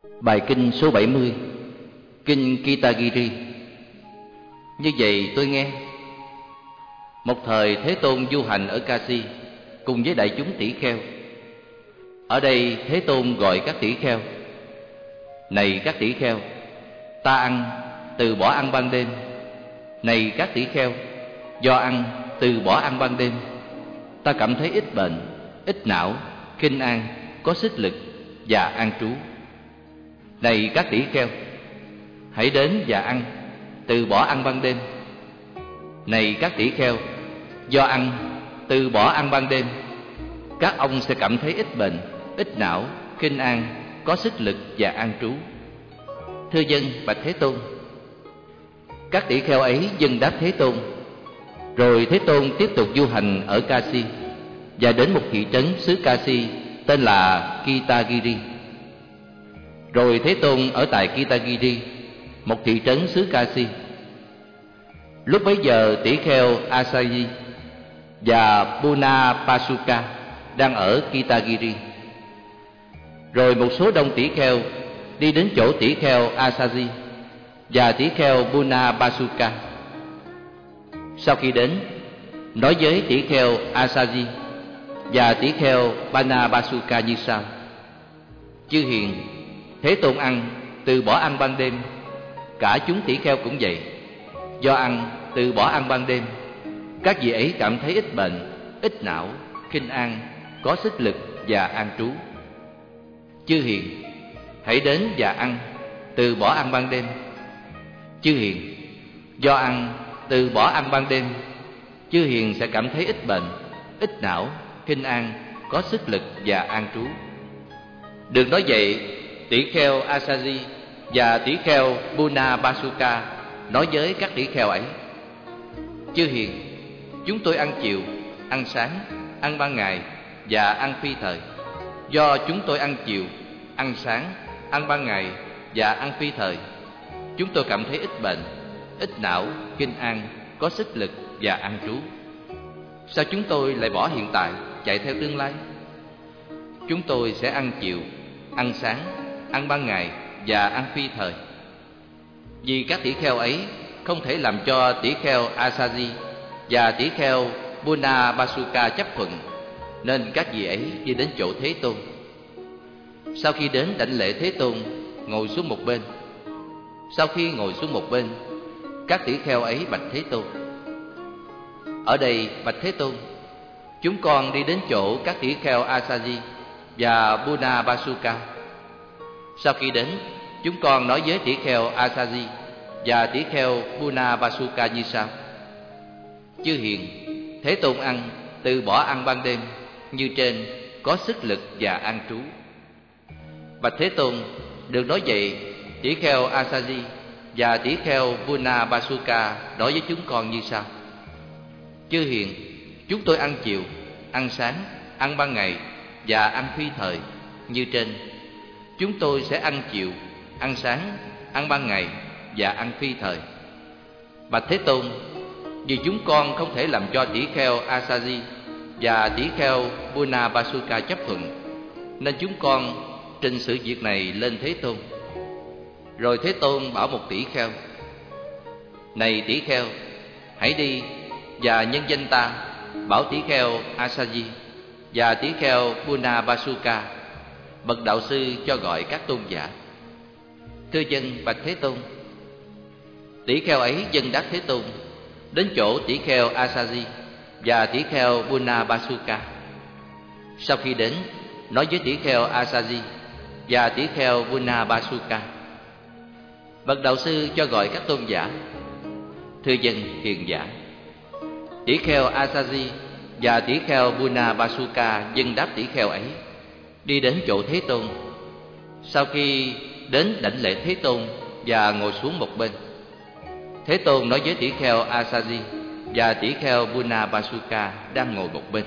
Bài kinh số 70, Kinh Kitagiri. Như vậy tôi nghe, một thời Thế Tôn du hành ở Kashi cùng với đại chúng tỷ kheo. Ở đây Thế Tôn gọi các tỷ kheo: này các tỷ kheo, ta ăn, từ bỏ ăn ban đêm. Này các tỷ kheo, do ăn, từ bỏ ăn ban đêm, ta cảm thấy ít bệnh, ít não, khinh an, có sức lực và an trú. Này các tỷ kheo, hãy đến và ăn, từ bỏ ăn ban đêm. Này các tỷ kheo, do ăn, từ bỏ ăn ban đêm, các ông sẽ cảm thấy ít bệnh, ít não, khinh an, có sức lực và an trú. Thưa dân, bạch Thế Tôn. Các tỷ kheo ấy dâng đáp Thế Tôn. Rồi Thế Tôn tiếp tục du hành ở Kashi và đến một thị trấn xứ Kashi tên là Kitagiri. Rồi Thế Tôn ở tại Kitagiri, một thị trấn xứ Kashi. Lúc bấy giờ tỷ kheo Asaji và Punapasuka đang ở Kitagiri. Rồi một số đông tỷ kheo đi đến chỗ tỷ kheo Asaji và tỷ kheo Punapasuka. Sau khi đến, nói với tỷ kheo Asaji và tỷ kheo Punapasuka như sau: chư hiền, Thế Tôn ăn, từ bỏ ăn ban đêm. Cả chúng tỷ kheo cũng vậy. Do ăn, từ bỏ ăn ban đêm, các vị ấy cảm thấy ít bệnh, ít não, khinh an, có sức lực và an trú. Chư hiền, hãy đến và ăn, từ bỏ ăn ban đêm. Chư hiền, do ăn, từ bỏ ăn ban đêm, chư hiền sẽ cảm thấy ít bệnh, ít não, khinh an, có sức lực và an trú. Được nói vậy, tỷ kheo Asaji và tỷ kheo Punapasuka nói với các tỷ kheo ấy: chư hiền, chúng tôi ăn chiều, ăn sáng, ăn ban ngày và ăn phi thời. Do chúng tôi ăn chiều, ăn sáng, ăn ban ngày và ăn phi thời, chúng tôi cảm thấy ít bệnh, ít não, khinh an, có sức lực và an trú. Sao chúng tôi lại bỏ hiện tại, chạy theo tương lai? Chúng tôi sẽ ăn chiều, ăn sáng, ăn ban ngày và ăn phi thời. Vì các tỷ kheo ấy không thể làm cho tỷ kheo Asaji và tỷ kheo Punapasuka chấp thuận, nên các vị ấy đi đến chỗ Thế Tôn. Sau khi đến đảnh lễ Thế Tôn, ngồi xuống một bên. Sau khi ngồi xuống một bên, các tỷ kheo ấy bạch Thế Tôn: ở đây bạch Thế Tôn, chúng con đi đến chỗ các tỷ kheo Asaji và Punapasuka. Sau khi đến, chúng con nói với tỷ kheo Asaji và tỷ kheo Punapasuka như sau: chư hiền, Thế Tôn ăn, từ bỏ ăn ban đêm, như trên, có sức lực và an trú. Bạch Thế Tôn, được nói vậy, tỷ kheo Asaji và tỷ kheo Punapasuka nói với chúng con như sau: chư hiền, chúng tôi ăn chiều, ăn sáng, ăn ban ngày và ăn phi thời, như trên. Chúng tôi sẽ ăn chiều, ăn sáng, ăn ban ngày và ăn phi thời. Bạch Thế Tôn, vì chúng con không thể làm cho tỷ kheo Asaji và tỷ kheo Punapasuka chấp thuận, nên chúng con trình sự việc này lên Thế Tôn. Rồi Thế Tôn bảo một tỷ kheo: này tỷ kheo, hãy đi và nhân danh ta bảo tỷ kheo Asaji và tỷ kheo Punapasuka, bậc đạo sư cho gọi các tôn giả. Thưa dân, bạch Thế Tôn. Tỷ kheo ấy dâng đáp Thế Tôn, đến chỗ tỷ kheo Asaji và tỷ kheo Punapasuka. Sau khi đến, nói với tỷ kheo Asaji và tỷ kheo Punapasuka: bậc đạo sư cho gọi các tôn giả. Thưa dân, hiền giả. Tỷ kheo Asaji và tỷ kheo Punapasuka dâng đáp tỷ kheo ấy, đi đến chỗ Thế Tôn. Sau khi đến đảnh lễ Thế Tôn và ngồi xuống một bên, Thế Tôn nói với tỷ kheo Asaji và tỷ kheo Punapasuka đang ngồi một bên: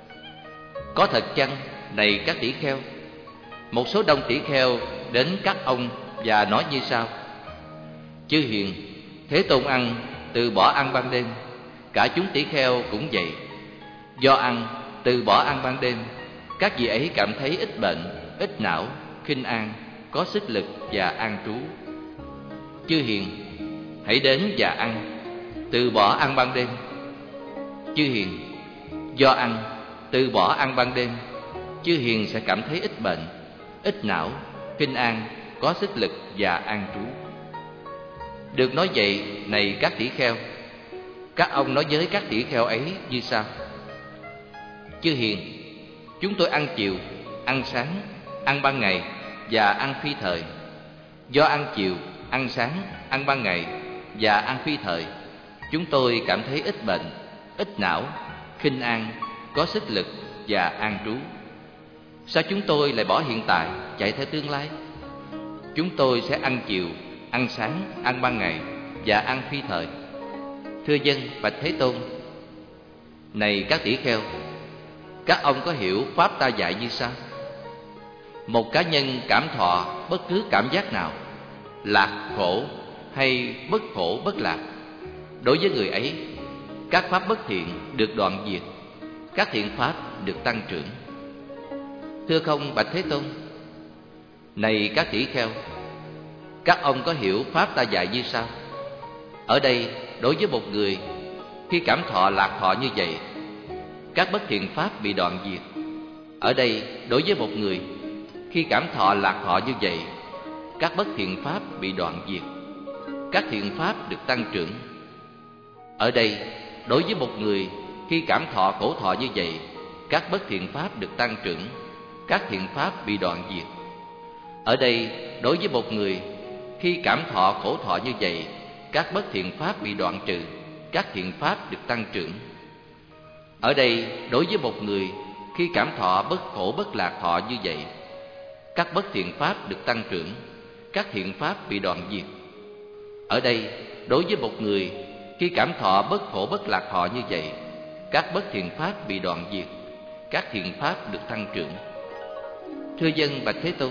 có thật chăng, này các tỷ kheo? Một số đông tỷ kheo đến các ông và nói như sau: chư hiền, Thế Tôn ăn, từ bỏ ăn ban đêm. Cả chúng tỷ kheo cũng vậy. Do ăn, từ bỏ ăn ban đêm, các vị ấy cảm thấy ít bệnh, ít não, khinh an, có sức lực và an trú. Chư hiền, hãy đến và ăn, từ bỏ ăn ban đêm. Chư hiền, do ăn, từ bỏ ăn ban đêm, chư hiền sẽ cảm thấy ít bệnh, ít não, kinh an, có sức lực và an trú. Được nói vậy, này các tỷ kheo, các ông nói với các tỷ kheo ấy như sau: Chư hiền, chúng tôi ăn chiều, ăn sáng, ăn ban ngày và ăn phi thời. Do ăn chiều, ăn sáng, ăn ban ngày và ăn phi thời, chúng tôi cảm thấy ít bệnh, ít não, khinh an, có sức lực và an trú. Sao chúng tôi lại bỏ hiện tại chạy theo tương lai? Chúng tôi sẽ ăn chiều, ăn sáng, ăn ban ngày và ăn phi thời. Thưa dân, bạch Thế Tôn. Này các tỷ kheo, các ông có hiểu pháp ta dạy như sau: một cá nhân cảm thọ bất cứ cảm giác nào, lạc khổ hay bất khổ bất lạc, đối với người ấy, các pháp bất thiện được đoạn diệt, các thiện pháp được tăng trưởng. Thưa không, bạch Thế Tôn. Này các tỷ kheo, các ông có hiểu pháp ta dạy như sau: ở đây, đối với một người, khi cảm thọ lạc thọ như vậy, các bất thiện pháp bị đoạn diệt. Ở đây, đối với một người, khi cảm thọ lạc thọ như vậy, các bất thiện pháp bị đoạn diệt, các thiện pháp được tăng trưởng. Ở đây, đối với một người, khi cảm thọ khổ thọ như vậy, các bất thiện pháp được tăng trưởng, các thiện pháp bị đoạn diệt. Ở đây, đối với một người, khi cảm thọ khổ thọ như vậy, các bất thiện pháp bị đoạn trừ, các thiện pháp được tăng trưởng. Ở đây, đối với một người, khi cảm thọ bất khổ bất lạc thọ như vậy, các bất thiện pháp được tăng trưởng, các thiện pháp bị đoạn diệt. Ở đây, đối với một người, khi cảm thọ bất khổ bất lạc thọ như vậy, các bất thiện pháp bị đoạn diệt, các thiện pháp được tăng trưởng. Thưa dân, bạch Thế Tôn.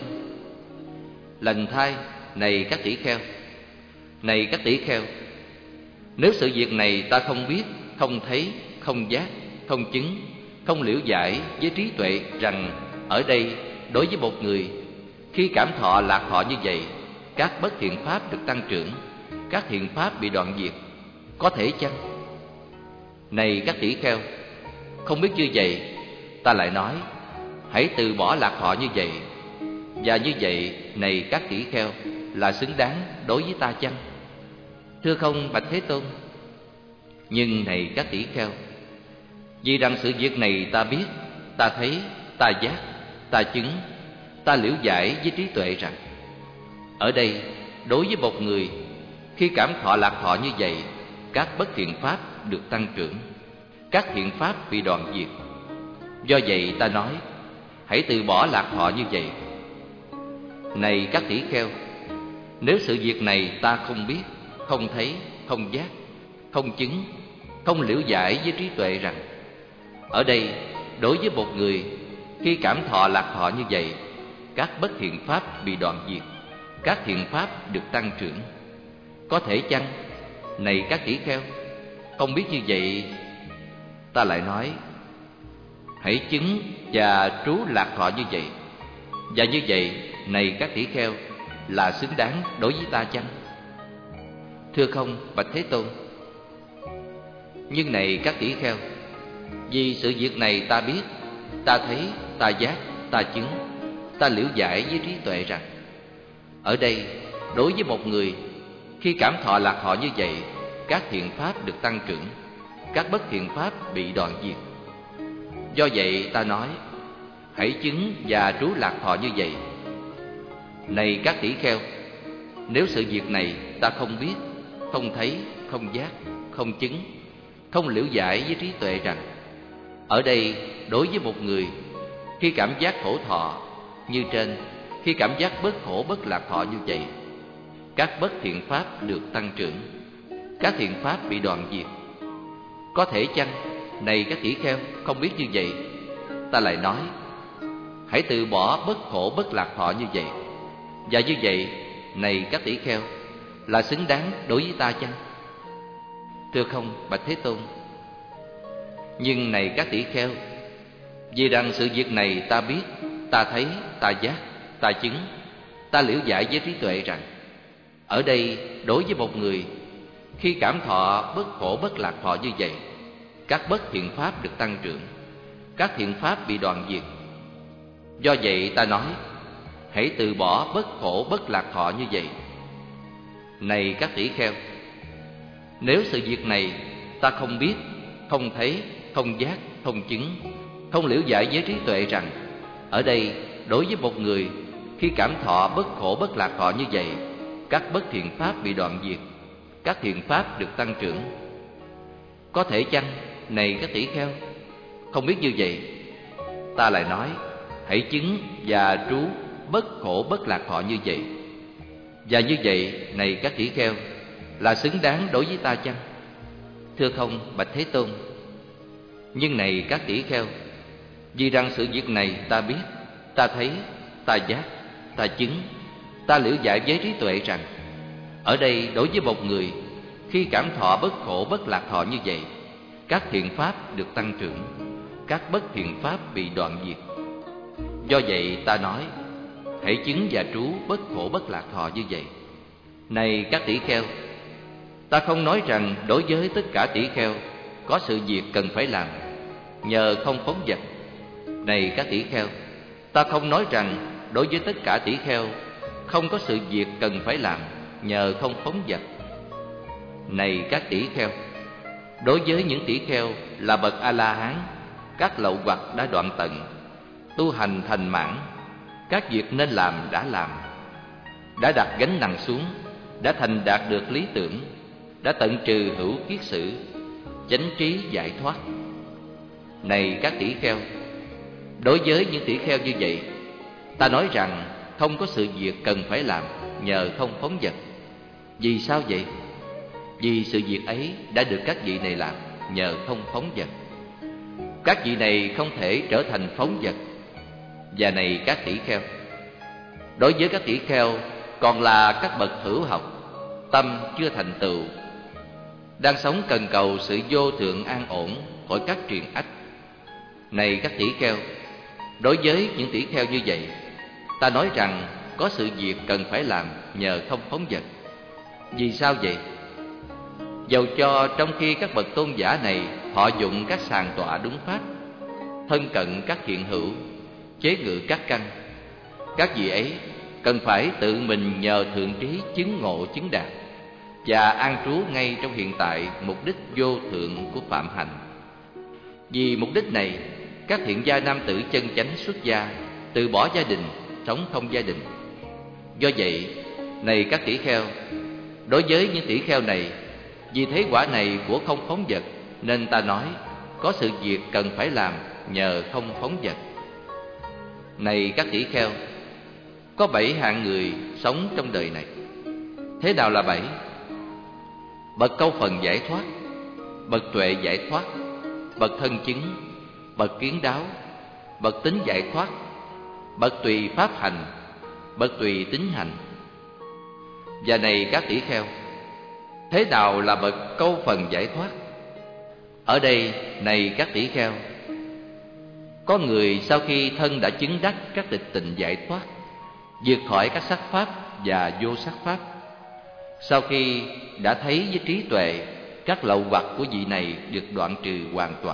Lành thay, này các tỷ kheo. Này các tỷ kheo, nếu sự việc này ta không biết, không thấy, không giác, không chứng, không liễu giải với trí tuệ rằng ở đây, đối với một người, khi cảm thọ lạc thọ như vậy, các bất thiện pháp được tăng trưởng, các thiện pháp bị đoạn diệt, có thể chăng? Này các tỷ kheo, không biết như vậy, ta lại nói, hãy từ bỏ lạc thọ như vậy. Và như vậy, này các tỷ kheo, là xứng đáng đối với ta chăng? Thưa không, bạch Thế Tôn. Nhưng này các tỷ kheo, vì rằng sự việc này ta biết, ta thấy, ta giác, ta chứng, ta liễu giải với trí tuệ rằng ở đây, đối với một người, khi cảm thọ lạc thọ như vậy, các bất thiện pháp được tăng trưởng, các thiện pháp bị đoạn diệt. Do vậy ta nói, hãy từ bỏ lạc thọ như vậy. Này các tỷ kheo, nếu sự việc này ta không biết, không thấy, không giác, không chứng, không liễu giải với trí tuệ rằng ở đây, đối với một người, khi cảm thọ lạc thọ như vậy, các bất thiện pháp bị đoạn diệt, các thiện pháp được tăng trưởng, có thể chăng? Này các tỷ kheo, không biết như vậy, ta lại nói, hãy chứng và trú lạc thọ như vậy. Và như vậy, này các tỷ kheo, là xứng đáng đối với ta chăng? Thưa không, bạch Thế Tôn. Nhưng này các tỷ kheo, vì sự việc này ta biết, ta thấy, ta giác, ta chứng, ta liễu giải với trí tuệ rằng ở đây, đối với một người, khi cảm thọ lạc thọ như vậy, các thiện pháp được tăng trưởng, các bất thiện pháp bị đoạn diệt. Do vậy ta nói, hãy chứng và trú lạc thọ như vậy. Này các tỷ kheo, nếu sự việc này ta không biết, không thấy, không giác, không chứng, không liễu giải với trí tuệ rằng ở đây, đối với một người, khi cảm giác khổ thọ như trên, khi cảm giác bất khổ bất lạc thọ như vậy, các bất thiện pháp được tăng trưởng, các thiện pháp bị đoạn diệt, có thể chăng? Này các tỷ kheo, không biết như vậy, ta lại nói, hãy từ bỏ bất khổ bất lạc thọ như vậy. Và như vậy, này các tỷ kheo, là xứng đáng đối với ta chăng? Thưa không, bạch Thế Tôn. Nhưng này các tỷ kheo, vì rằng sự việc này ta biết, ta thấy, ta giác, ta chứng, ta liễu giải với trí tuệ rằng ở đây đối với một người khi cảm thọ bất khổ bất lạc thọ như vậy, các bất thiện pháp được tăng trưởng, các thiện pháp bị đoạn diệt. Do vậy ta nói hãy từ bỏ bất khổ bất lạc thọ như vậy. Này các tỷ kheo, nếu sự việc này ta không biết, không thấy, không giác, không chứng, không liễu giải với trí tuệ rằng ở đây đối với một người khi cảm thọ bất khổ bất lạc thọ như vậy, các bất thiện pháp bị đoạn diệt, các thiện pháp được tăng trưởng. Có thể chăng, này các tỷ kheo, không biết như vậy, ta lại nói hãy chứng và trú bất khổ bất lạc thọ như vậy. Và như vậy, này các tỷ kheo, là xứng đáng đối với ta chăng? Thưa không, bạch Thế Tôn. Nhưng này các tỷ kheo, vì rằng sự việc này ta biết, ta thấy, ta giác, ta chứng, ta liễu giải với trí tuệ rằng ở đây đối với một người khi cảm thọ bất khổ bất lạc thọ như vậy, các thiện pháp được tăng trưởng, các bất thiện pháp bị đoạn diệt. Do vậy ta nói hãy chứng và trú bất khổ bất lạc thọ như vậy. Này các tỷ kheo, ta không nói rằng đối với tất cả tỷ kheo có sự việc cần phải làm nhờ không phóng dật. Này các tỷ kheo, ta không nói rằng đối với tất cả tỷ kheo không có sự việc cần phải làm nhờ không phóng dật. Này các tỷ kheo, đối với những tỷ kheo là bậc A-la-hán, các lậu hoặc đã đoạn tận, tu hành thành mãn, các việc nên làm, đã đặt gánh nặng xuống, đã thành đạt được lý tưởng, đã tận trừ hữu kiết sử, chánh trí giải thoát. Này các tỷ kheo, đối với những tỷ kheo như vậy, ta nói rằng không có sự việc cần phải làm nhờ không phóng dật. Vì sao vậy? Vì sự việc ấy đã được các vị này làm nhờ không phóng dật. Các vị này không thể trở thành phóng dật. Và này các tỷ kheo, đối với các tỷ kheo còn là các bậc hữu học, tâm chưa thành tựu, đang sống cần cầu sự vô thượng an ổn khỏi các triền ách. Này các tỷ kheo, đối với những tỷ kheo như vậy, ta nói rằng có sự việc cần phải làm nhờ không phóng dật. Vì sao vậy? Dầu cho trong khi các bậc tôn giả này họ dụng các sàng tọa đúng pháp, thân cận các hiện hữu, chế ngự các căn, các vị ấy cần phải tự mình nhờ thượng trí chứng ngộ chứng đạt và an trú ngay trong hiện tại mục đích vô thượng của phạm hạnh. Vì mục đích này, các thiện gia nam tử chân chánh xuất gia từ bỏ gia đình, sống không gia đình. Do vậy, này các tỷ kheo, đối với những tỷ kheo này, vì thế quả này của không phóng dật, nên ta nói có sự việc cần phải làm nhờ không phóng dật. Này các tỷ kheo, có 7 hạng người sống trong đời này. Thế nào là 7? Bậc câu phần giải thoát, bậc tuệ giải thoát, bậc thân chứng, bậc kiến đáo, bậc tính giải thoát, bậc tùy pháp hành, bậc tùy tính hành. Và này các tỷ kheo, thế nào là bậc câu phần giải thoát? Ở đây, này các tỷ kheo, có người sau khi thân đã chứng đắc các tịch tịnh giải thoát, vượt khỏi các sắc pháp và vô sắc pháp, sau khi đã thấy với trí tuệ các lậu hoặc của vị này được đoạn trừ hoàn toàn.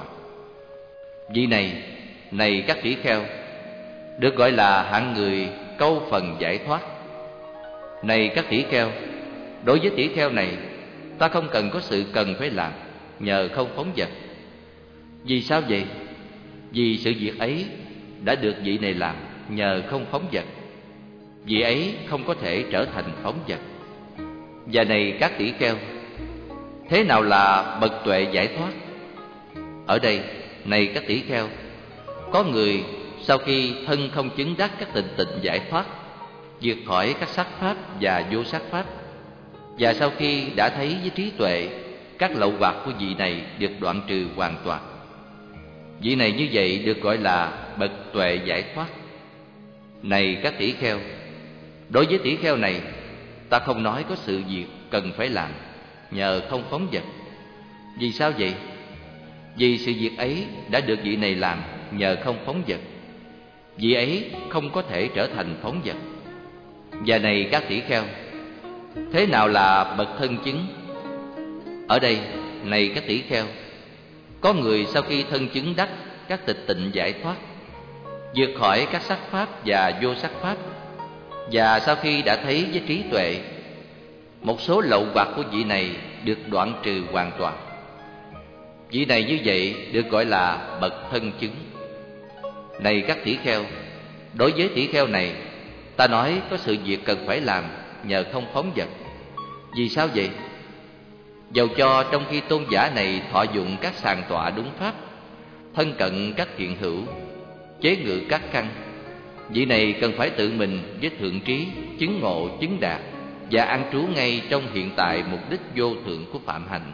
Vị này, này các tỷ kheo, được gọi là hạng người câu phần giải thoát. Này các tỷ kheo, đối với tỷ kheo này, ta không cần có sự cần phải làm nhờ không phóng dật. Vì sao vậy? Vì sự việc ấy đã được vị này làm nhờ không phóng dật. Vị ấy không có thể trở thành phóng dật. Và này các tỷ kheo, thế nào là bậc tuệ giải thoát? Ở đây, này các tỷ kheo, có người sau khi thân không chứng đắc các tịnh tịnh giải thoát, vượt khỏi các sắc pháp và vô sắc pháp, và sau khi đã thấy với trí tuệ các lậu hoặc của vị này được đoạn trừ hoàn toàn. Vị này như vậy được gọi là bậc tuệ giải thoát. Này các tỷ kheo, đối với tỷ kheo này, ta không nói có sự việc cần phải làm nhờ không phóng dật. Vì sao vậy? Vì sự việc ấy đã được vị này làm nhờ không phóng dật. Vị ấy không có thể trở thành phóng dật. Và này các tỷ kheo, thế nào là bậc thân chứng? Ở đây, này các tỷ kheo, có người sau khi thân chứng đắc các tịch tịnh giải thoát, vượt khỏi các sắc pháp và vô sắc pháp, và sau khi đã thấy với trí tuệ, một số lậu hoặc của vị này được đoạn trừ hoàn toàn. Vị này như vậy được gọi là bậc thân chứng. Này các tỷ kheo, đối với tỷ kheo này, ta nói có sự việc cần phải làm nhờ không phóng dật. Vì sao vậy? Dầu cho trong khi tôn giả này thọ dụng các sàng tọa đúng pháp, thân cận các thiện hữu, chế ngự các căn, vị này cần phải tự mình với thượng trí, chứng ngộ, chứng đạt và an trú ngay trong hiện tại mục đích vô thượng của phạm hạnh.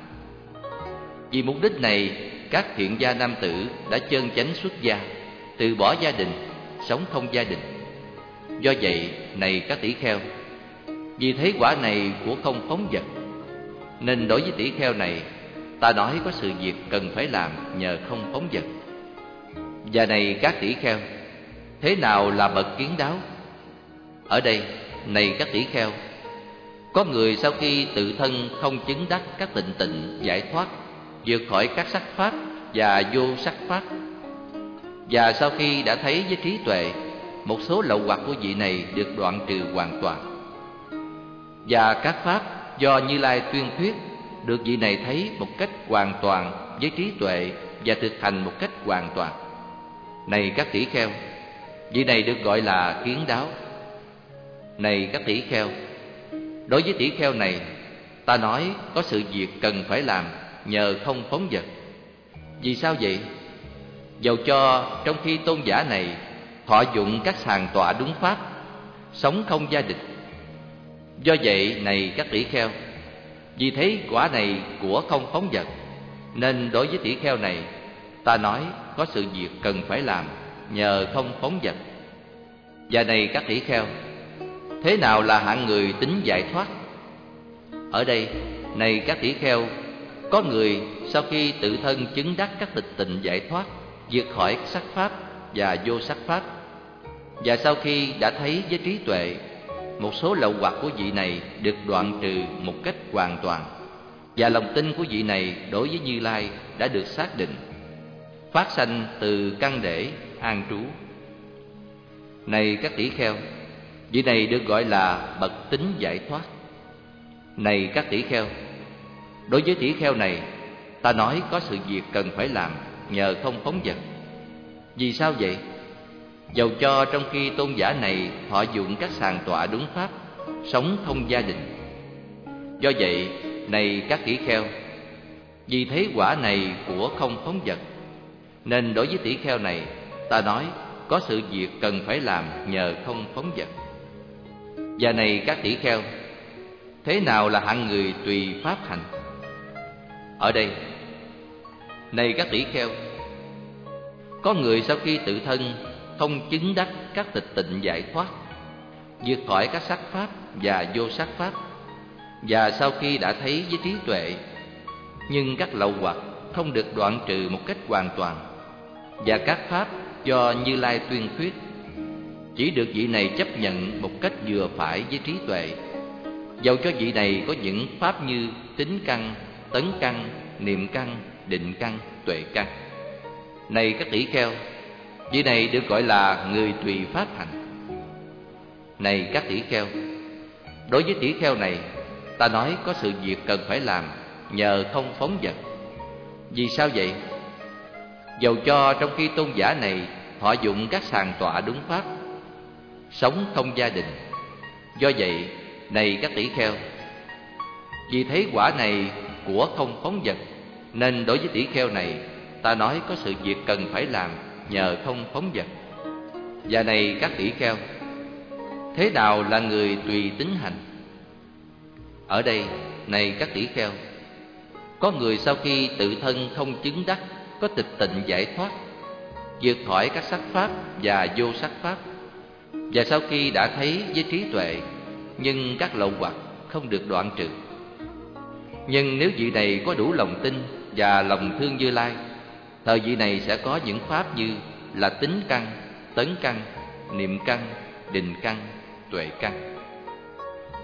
Vì mục đích này, các thiện gia nam tử đã chân chánh xuất gia, từ bỏ gia đình, sống không gia đình. Do vậy, này các tỷ kheo, vì thấy quả này của không phóng dật, nên đối với tỷ kheo này, ta nói có sự việc cần phải làm nhờ không phóng dật. Và này các tỷ kheo, thế nào là bậc kiến đáo? Ở đây, này các tỷ kheo, có người sau khi tự thân không chứng đắc các tịnh tịnh giải thoát, vượt khỏi các sắc pháp và vô sắc pháp, và sau khi đã thấy với trí tuệ, một số lậu hoặc của vị này được đoạn trừ hoàn toàn. Và các pháp do Như Lai tuyên thuyết được vị này thấy một cách hoàn toàn với trí tuệ và thực hành một cách hoàn toàn. Này các tỷ kheo, vị này được gọi là kiến đáo. Này các tỷ kheo, đối với tỷ kheo này, ta nói có sự việc cần phải làm nhờ không phóng dật. Vì sao vậy? Dầu cho trong khi tôn giả này thọ dụng các sàng tọa đúng pháp, sống không gia đình. Do vậy, này các tỷ kheo, vì thấy quả này của không phóng dật, nên đối với tỷ kheo này, ta nói có sự việc cần phải làm nhờ không phóng dật. Và này các tỷ kheo, thế nào là hạng người tính giải thoát? Ở đây, này các tỷ kheo, có người sau khi tự thân chứng đắc các tịch tịnh giải thoát, vượt khỏi sắc pháp và vô sắc pháp, và sau khi đã thấy với trí tuệ, một số lậu hoặc của vị này được đoạn trừ một cách hoàn toàn, và lòng tin của vị này đối với Như Lai đã được xác định, phát sanh từ căn để an trú. Này các tỷ kheo, vị này được gọi là bậc tính giải thoát. Này các tỷ kheo, đối với tỷ kheo này, ta nói có sự việc cần phải làm nhờ không phóng dật. Vì sao vậy? Dầu cho trong khi tôn giả này thọ dụng các sàng tọa đúng pháp, sống không gia đình. Do vậy, này các tỷ kheo, vì thấy quả này của không phóng dật, nên đối với tỷ kheo này, ta nói có sự việc cần phải làm nhờ không phóng dật. Và này các tỷ kheo, thế nào là hạng người tùy pháp hành? Ở đây, này các tỷ kheo, có người sau khi tự thân không chứng đắc các tịch tịnh giải thoát, vượt khỏi các sắc pháp và vô sắc pháp, và sau khi đã thấy với trí tuệ, nhưng các lậu hoặc không được đoạn trừ một cách hoàn toàn, và các pháp do Như Lai tuyên thuyết chỉ được vị này chấp nhận một cách vừa phải với trí tuệ. Dầu cho vị này có những pháp như tính căn, tấn căn, niệm căn, định căn, tuệ căn. Này các tỷ kheo, vị này được gọi là người tùy pháp hành. Này các tỷ kheo, đối với tỷ kheo này, ta nói có sự việc cần phải làm nhờ không phóng dật. Vì sao vậy? Dầu cho trong khi tôn giả này thọ dụng các sàng tọa đúng pháp, sống không gia đình. Do vậy, này các tỷ kheo, vì thấy quả này của không phóng dật, nên đối với tỷ kheo này, ta nói có sự việc cần phải làm nhờ không phóng dật. Và này các tỷ kheo, thế nào là người tùy tính hành? Ở đây, này các tỷ kheo, có người sau khi tự thân không chứng đắc có tịch tịnh giải thoát, vượt khỏi các sắc pháp và vô sắc pháp, và sau khi đã thấy với trí tuệ, nhưng các lậu hoặc không được đoạn trừ. Nhưng nếu vị này có đủ lòng tin và lòng thương Như Lai, thời vị này sẽ có những pháp như là tính căn, tấn căn, niệm căn, định căn, tuệ căn.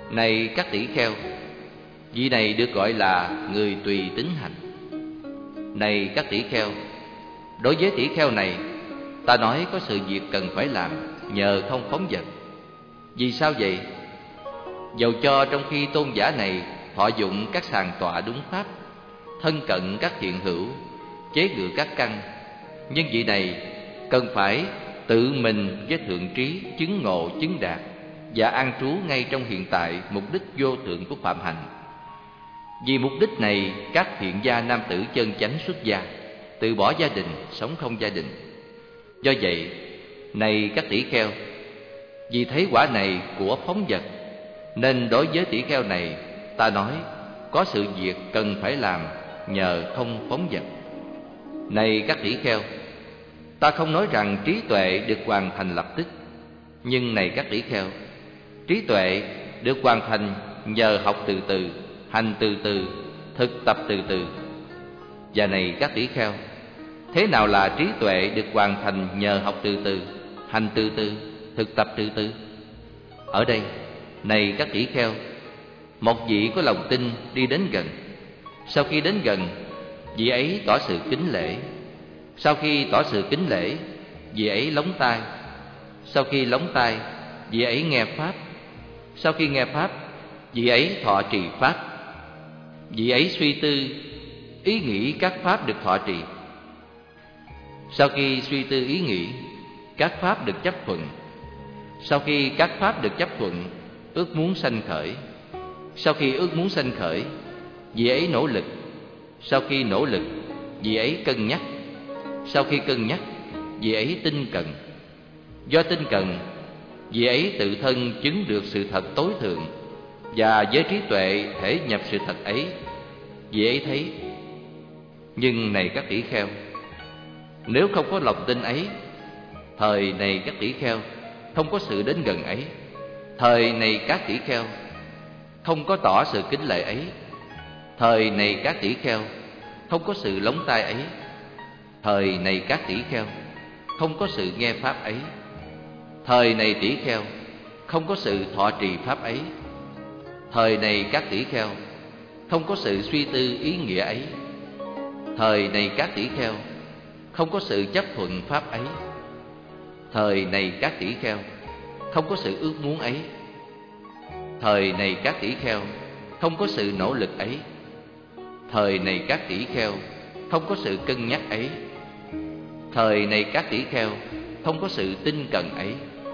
Này các tỷ kheo, vị này được gọi là người tùy tín hành. Này các tỷ kheo, đối với tỷ kheo này, ta nói có sự việc cần phải làm, nhờ không phóng dật. Vì sao vậy? Dầu cho trong khi tôn giả này thọ dụng các sàng tọa đúng pháp, thân cận các thiện hữu, chế ngự các căn, nhưng vị này cần phải tự mình với thượng trí chứng ngộ chứng đạt và an trú ngay trong hiện tại mục đích vô thượng của phạm hành. Vì mục đích này, các thiện gia nam tử chân chánh xuất gia, từ bỏ gia đình, sống không gia đình. Do vậy, này các tỷ kheo, vì thấy quả này của phóng dật, nên đối với tỷ kheo này, ta nói có sự việc cần phải làm, nhờ không phóng dật. Này các tỷ kheo, ta không nói rằng trí tuệ được hoàn thành lập tức. Nhưng này các tỷ kheo, trí tuệ được hoàn thành nhờ học từ từ, hành từ từ, thực tập từ từ. Và này các tỷ kheo, thế nào là trí tuệ được hoàn thành nhờ học từ từ, hành từ từ, thực tập từ từ? Ở đây, này các tỷ kheo, một vị có lòng tin đi đến gần. Sau khi đến gần, vị ấy tỏ sự kính lễ. Sau khi tỏ sự kính lễ, vị ấy lóng tai. Sau khi lóng tai, vị ấy nghe pháp. Sau khi nghe pháp, vị ấy thọ trì pháp. Vị ấy suy tư, ý nghĩ các pháp được thọ trì. Sau khi suy tư ý nghĩ, các pháp được chấp thuận. Sau khi các pháp được chấp thuận, ước muốn sanh khởi. Sau khi ước muốn sanh khởi, vị ấy nỗ lực. Sau khi nỗ lực, vị ấy cân nhắc. Sau khi cân nhắc, vị ấy tinh cận. Do tinh cận, vị ấy tự thân chứng được sự thật tối thượng, và với trí tuệ thể nhập sự thật ấy, vị ấy thấy. Nhưng này các tỷ kheo, nếu không có lòng tin ấy, thời này các tỷ kheo không có sự đến gần ấy, thời này các tỷ kheo không có tỏ sự kính lễ ấy, thời này các tỷ kheo không có sự lóng tai ấy, thời này các tỷ kheo không có sự nghe pháp ấy, thời này tỷ kheo không có sự thọ trì pháp ấy, thời này các tỷ kheo không có sự suy tư ý nghĩa ấy, thời này các tỷ kheo không có sự chấp thuận pháp ấy, thời này các tỷ kheo không có sự ước muốn ấy, thời này các tỷ kheo không có sự nỗ lực ấy, thời này các tỷ kheo không có sự cân nhắc ấy, thời này các tỷ kheo không có sự tinh cận ấy.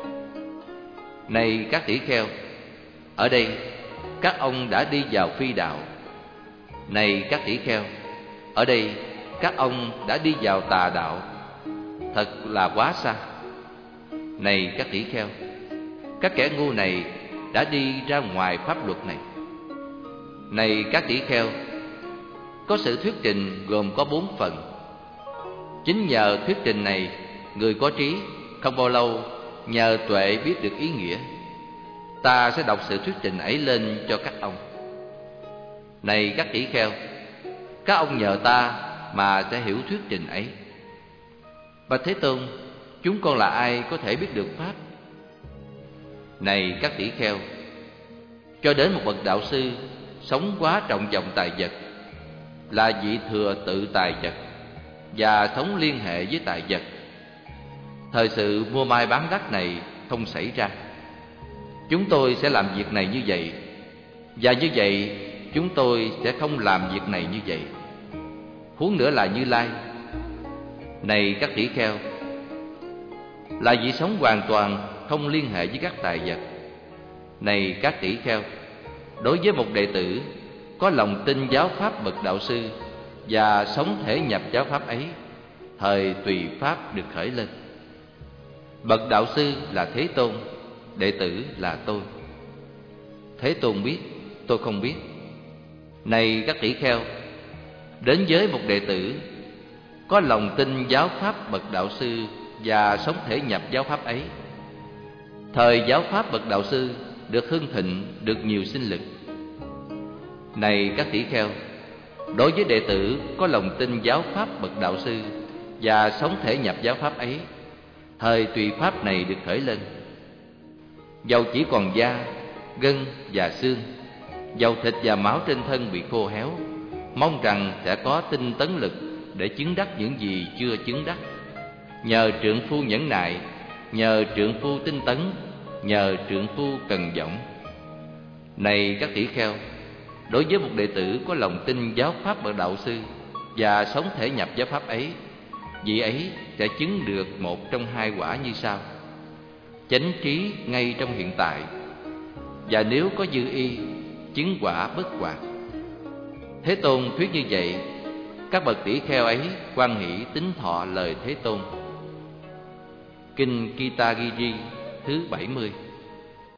Này các tỷ kheo, ở đây các ông đã đi vào phi đạo. Này các tỷ kheo, ở đây các ông đã đi vào tà đạo. Thật là quá xa. Này các tỷ kheo, các kẻ ngu này đã đi ra ngoài pháp luật này. Này các tỷ kheo, có sự thuyết trình gồm có 4 phần. Chính nhờ thuyết trình này, người có trí không bao lâu nhờ tuệ biết được ý nghĩa. Ta sẽ đọc sự thuyết trình ấy lên cho các ông. Này các tỷ kheo, các ông nhờ ta mà sẽ hiểu thuyết trình ấy. Bạch Thế Tôn, chúng con là ai có thể biết được pháp? Này các tỷ kheo, cho đến một bậc đạo sư sống quá trọng vọng tài vật, là vị thừa tự tài vật và sống liên hệ với tài vật. Thời sự mua mai bán đắt này không xảy ra. Chúng tôi sẽ làm việc này như vậy, và như vậy chúng tôi sẽ không làm việc này như vậy. Huống nữa là Như Lai. Này các tỷ kheo, là vị sống hoàn toàn không liên hệ với các tài vật. Này các tỷ kheo, đối với một đệ tử có lòng tin giáo pháp bậc đạo sư và sống thể nhập giáo pháp ấy, thời tùy pháp được khởi lên. Bậc đạo sư là Thế Tôn, đệ tử là tôi. Thế Tôn biết, tôi không biết. Này các tỷ kheo, đến với một đệ tử có lòng tin giáo pháp bậc đạo sư và sống thể nhập giáo pháp ấy, thời giáo pháp bậc đạo sư được hưng thịnh, được nhiều sinh lực. Này các tỷ kheo, đối với đệ tử có lòng tin giáo pháp bậc đạo sư và sống thể nhập giáo pháp ấy, thời tùy pháp này được khởi lên. Dầu chỉ còn da, gân và xương, dầu thịt và máu trên thân bị khô héo, mong rằng sẽ có tinh tấn lực để chứng đắc những gì chưa chứng đắc. Nhờ trượng phu nhẫn nại, nhờ trượng phu tinh tấn, nhờ trượng phu cần dõng. Này các tỷ kheo, đối với một đệ tử có lòng tin giáo pháp bậc đạo sư và sống thể nhập giáo pháp ấy, vị ấy sẽ chứng được một trong hai quả như sau: chánh trí ngay trong hiện tại, và nếu có dư y, chứng quả bất hoạt. Thế Tôn thuyết như vậy, các bậc tỷ kheo ấy hoan hỷ tín thọ lời Thế Tôn. Kinh Gita Giri thứ 70.